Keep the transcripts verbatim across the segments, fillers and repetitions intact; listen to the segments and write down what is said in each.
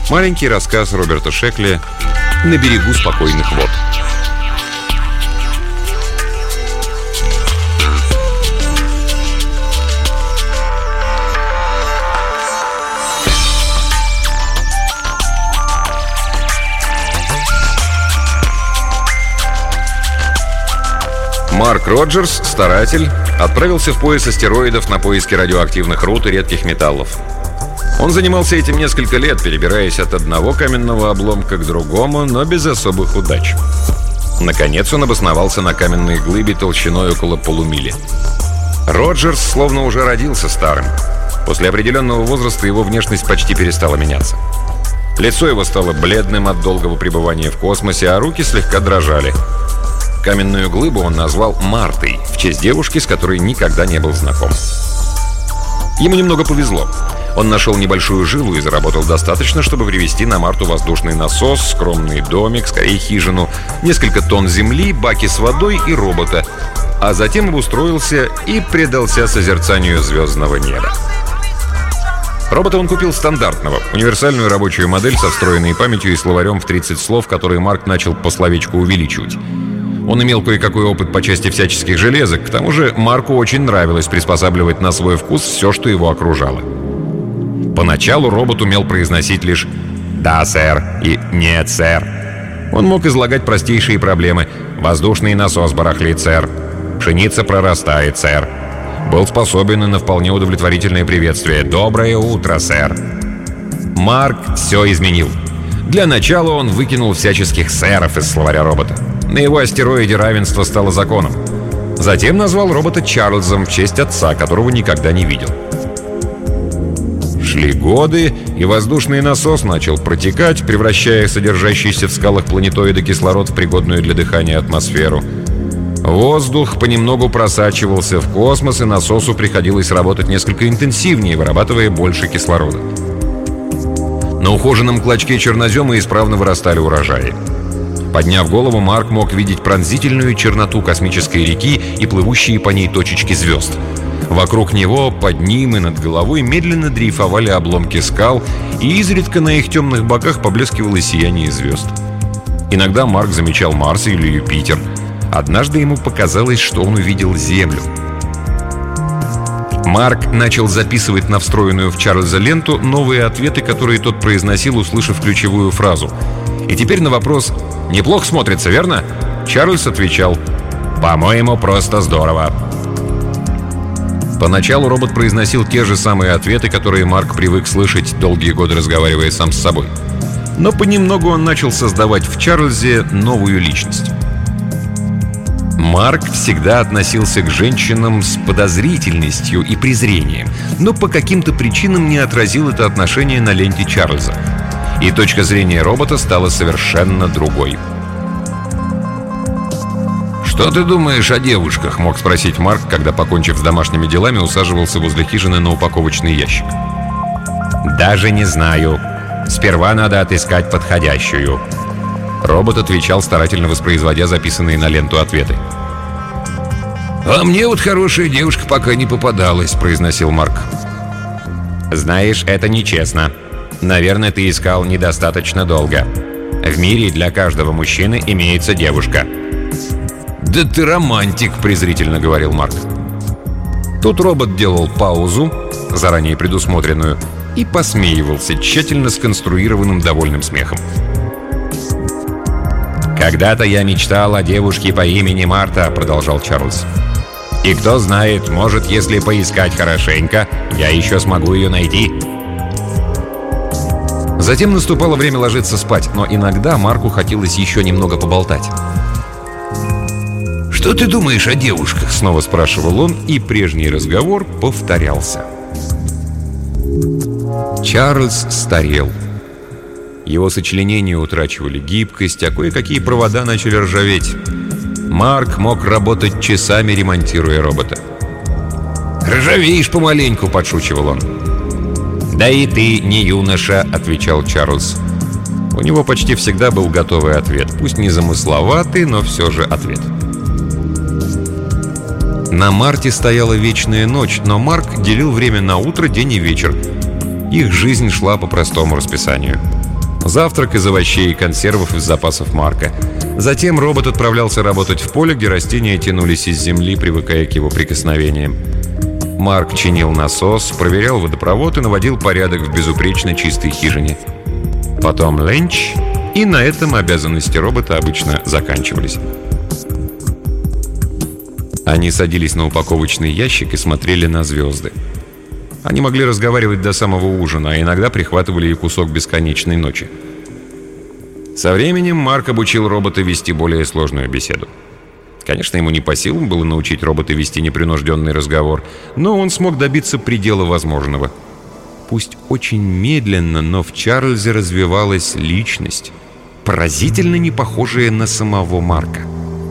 Маленький рассказ Роберта Шекли «На берегу спокойных вод». Марк Роджерс, старатель, отправился в пояс астероидов на поиски радиоактивных руд и редких металлов. Он занимался этим несколько лет, перебираясь от одного каменного обломка к другому, но без особых удач. Наконец он обосновался на каменной глыбе толщиной около полумили. Роджерс словно уже родился старым. После определенного возраста его внешность почти перестала меняться. Лицо его стало бледным от долгого пребывания в космосе, а руки слегка дрожали. Каменную глыбу он назвал Мартой, в честь девушки, с которой никогда не был знаком. Ему немного повезло. Он нашел небольшую жилу и заработал достаточно, чтобы привезти на Марту воздушный насос, скромный домик, скорее хижину, несколько тонн земли, баки с водой и робота, а затем обустроился и предался созерцанию звездного неба. Робота он купил стандартного, универсальную рабочую модель со встроенной памятью и словарем в тридцать слов, который Марк начал по словечку увеличивать. Он имел кое-какой опыт по части всяческих железок, к тому же Марку очень нравилось приспосабливать на свой вкус все, что его окружало. Поначалу робот умел произносить лишь «да, сэр» и «нет, сэр». Он мог излагать простейшие проблемы: «воздушный насос барахлит, сэр», «пшеница прорастает, сэр». Был способен и на вполне удовлетворительное приветствие: «доброе утро, сэр». Марк все изменил. Для начала он выкинул всяческих сэров из словаря робота. На его астероиде равенство стало законом. Затем назвал робота Чарльзом в честь отца, которого никогда не видел. Шли годы, и воздушный насос начал протекать, превращая содержащийся в скалах планетоида кислород в пригодную для дыхания атмосферу. Воздух понемногу просачивался в космос, и насосу приходилось работать несколько интенсивнее, вырабатывая больше кислорода. На ухоженном клочке чернозема исправно вырастали урожаи. Подняв голову, Марк мог видеть пронзительную черноту космической реки и плывущие по ней точечки звезд. Вокруг него, под ним и над головой медленно дрейфовали обломки скал, и изредка на их темных боках поблескивало сияние звезд. Иногда Марк замечал Марс или Юпитер. Однажды ему показалось, что он увидел Землю. Марк начал записывать на встроенную в Чарльза ленту новые ответы, которые тот произносил, услышав ключевую фразу. И теперь на вопрос «неплохо смотрится, верно?» Чарльз отвечал: «По-моему, просто здорово». Поначалу робот произносил те же самые ответы, которые Марк привык слышать, долгие годы разговаривая сам с собой. Но понемногу он начал создавать в Чарльзе новую личность. Марк всегда относился к женщинам с подозрительностью и презрением, но по каким-то причинам не отразил это отношение на ленте Чарльза. И точка зрения робота стала совершенно другой. «Что ты думаешь о девушках?» — мог спросить Марк, когда, покончив с домашними делами, усаживался возле хижины на упаковочный ящик. «Даже не знаю. Сперва надо отыскать подходящую». Робот отвечал, старательно воспроизводя записанные на ленту ответы. «А мне вот хорошая девушка пока не попадалась», — произносил Марк. «Знаешь, это нечестно. Наверное, ты искал недостаточно долго. В мире для каждого мужчины имеется девушка». «Да ты романтик», — презрительно говорил Марк. Тут робот делал паузу, заранее предусмотренную, и посмеивался тщательно сконструированным довольным смехом. «Когда-то я мечтал о девушке по имени Марта», — продолжал Чарльз. «И кто знает, может, если поискать хорошенько, я еще смогу ее найти». Затем наступало время ложиться спать, но иногда Марку хотелось еще немного поболтать. «Что ты думаешь о девушках?» — снова спрашивал он, и прежний разговор повторялся. Чарльз старел. Его сочленения утрачивали гибкость, а кое-какие провода начали ржаветь. Марк мог работать часами, ремонтируя робота. «Ржавеешь помаленьку», — подшучивал он. «Да и ты не юноша», — отвечал Чарльз. У него почти всегда был готовый ответ, пусть не замысловатый, но все же ответ. На Марте стояла вечная ночь, но Марк делил время на утро, день и вечер. Их жизнь шла по простому расписанию. Завтрак из овощей и консервов из запасов Марка. Затем робот отправлялся работать в поле, где растения тянулись из земли, привыкая к его прикосновениям. Марк чинил насос, проверял водопровод и наводил порядок в безупречно чистой хижине. Потом ленч, и на этом обязанности робота обычно заканчивались. Они садились на упаковочный ящик и смотрели на звезды. Они могли разговаривать до самого ужина, а иногда прихватывали и кусок бесконечной ночи. Со временем Марк обучил робота вести более сложную беседу. Конечно, ему не по силам было научить робота вести непринужденный разговор, но он смог добиться предела возможного. Пусть очень медленно, но в Чарльзе развивалась личность, поразительно не похожая на самого Марка.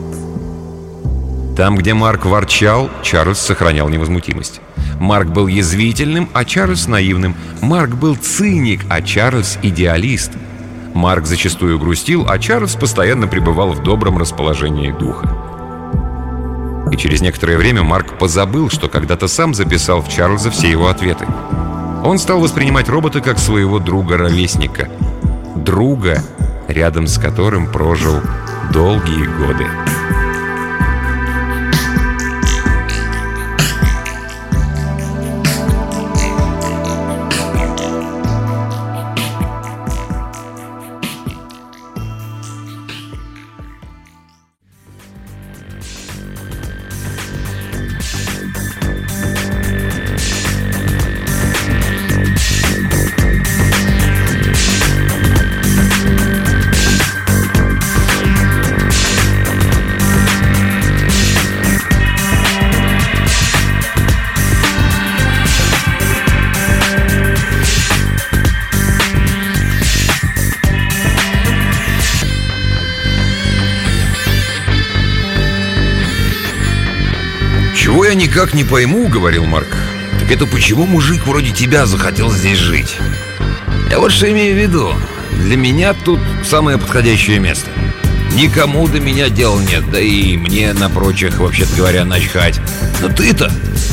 Там, где Марк ворчал, Чарльз сохранял невозмутимость. Марк был язвительным, а Чарльз наивным. Марк был циник, а Чарльз идеалист. Марк зачастую грустил, а Чарльз постоянно пребывал в добром расположении духа. И через некоторое время Марк позабыл, что когда-то сам записал в Чарльза все его ответы. Он стал воспринимать робота как своего друга-ровесника. Друга, рядом с которым прожил долгие годы. «Чего я никак не пойму, — говорил Марк, — так это почему мужик вроде тебя захотел здесь жить. Я вот что имею в виду. Для меня тут самое подходящее место. Никому до меня дел нет, да и мне на прочих, вообще-то говоря, начхать. Но ты-то...»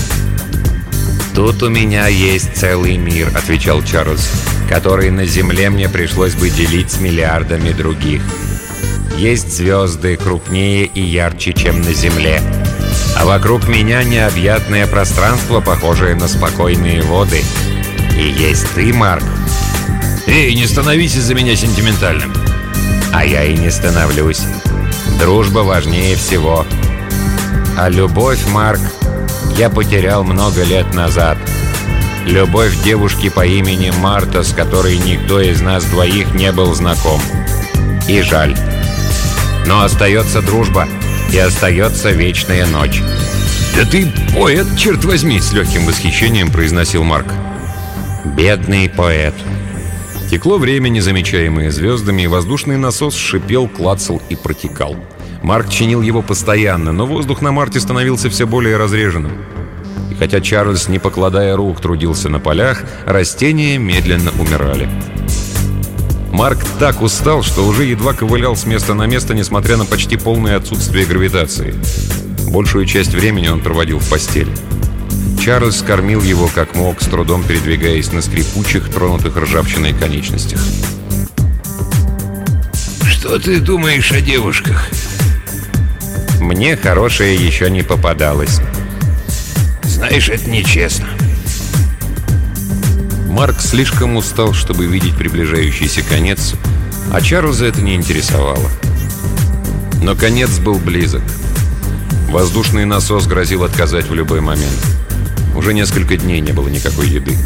«Тут у меня есть целый мир, — отвечал Чарльз, — который на Земле мне пришлось бы делить с миллиардами других. Есть звезды крупнее и ярче, чем на Земле. А вокруг меня необъятное пространство, похожее на спокойные воды. И есть ты, Марк». «Эй, не становись из-за меня сентиментальным». «А я и не становлюсь. Дружба важнее всего. А любовь, Марк, я потерял много лет назад. Любовь девушки по имени Марта, с которой никто из нас двоих не был знаком. И жаль. Но остается дружба. И остается вечная ночь». «Да ты поэт, черт возьми!» — с легким восхищением произносил Марк. «Бедный поэт». Текло время, незамечаемое звездами, и воздушный насос шипел, клацал и протекал. Марк чинил его постоянно, но воздух на Марте становился все более разреженным. И хотя Чарльз, не покладая рук, трудился на полях, растения медленно умирали. Марк так устал, что уже едва ковылял с места на место, несмотря на почти полное отсутствие гравитации. Большую часть времени он проводил в постели. Чарльз кормил его как мог, с трудом передвигаясь на скрипучих, тронутых ржавчиной конечностях. «Что ты думаешь о девушках?» «Мне хорошее еще не попадалось». «Знаешь, это нечестно». Марк слишком устал, чтобы видеть приближающийся конец, а Чарльза это не интересовало. Но конец был близок. Воздушный насос грозил отказать в любой момент. Уже несколько дней не было никакой еды.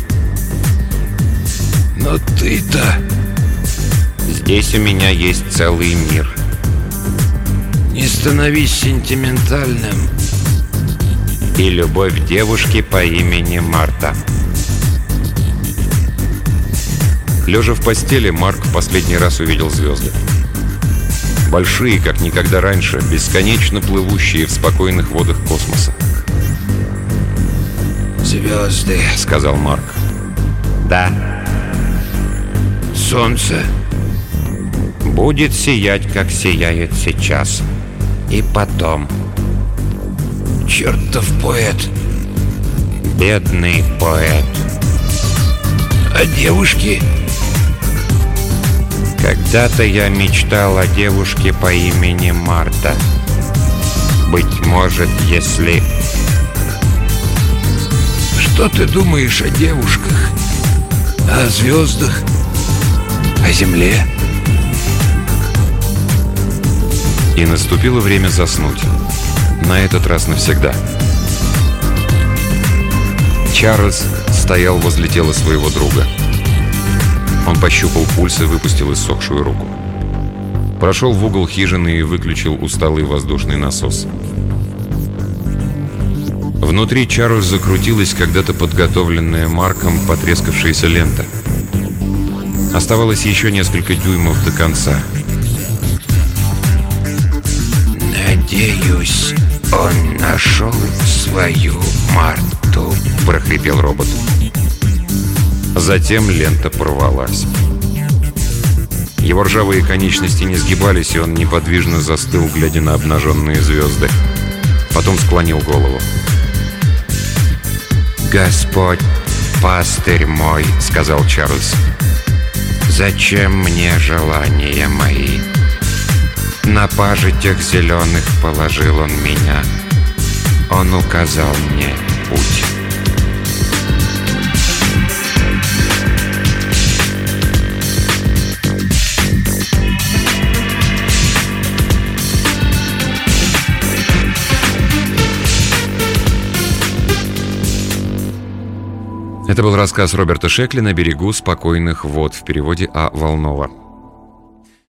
«Но ты-то...» «Здесь у меня есть целый мир». «Не становись сентиментальным». «И любовь девушки по имени Марта». Лежа в постели, Марк в последний раз увидел звезды. Большие, как никогда раньше, бесконечно плывущие в спокойных водах космоса. «Звезды», — сказал Марк. «Да». «Солнце?» «Будет сиять, как сияет сейчас. И потом». «Чертов поэт». «Бедный поэт». «А девушки?» Когда-то я мечтал о девушке по имени Марта. Быть может, если... Что ты думаешь о девушках? О звездах? О земле? И наступило время заснуть. На этот раз навсегда. Чарльз стоял возле тела своего друга. Он пощупал пульс и выпустил иссохшую руку. Прошел в угол хижины и выключил усталый воздушный насос. Внутри Чарльза закрутилась когда-то подготовленная Марком потрескавшаяся лента. Оставалось еще несколько дюймов до конца. «Надеюсь, он нашел свою Марту», — прохрипел робот. Затем лента порвалась. Его ржавые конечности не сгибались, и он неподвижно застыл, глядя на обнаженные звезды. Потом склонил голову. «Господь, пастырь мой», — сказал Чарльз, — «зачем мне желания мои? На пажитях зеленых положил он меня. Он указал мне путь». Это был рассказ Роберта Шекли «На берегу спокойных вод» в переводе А. Волнова.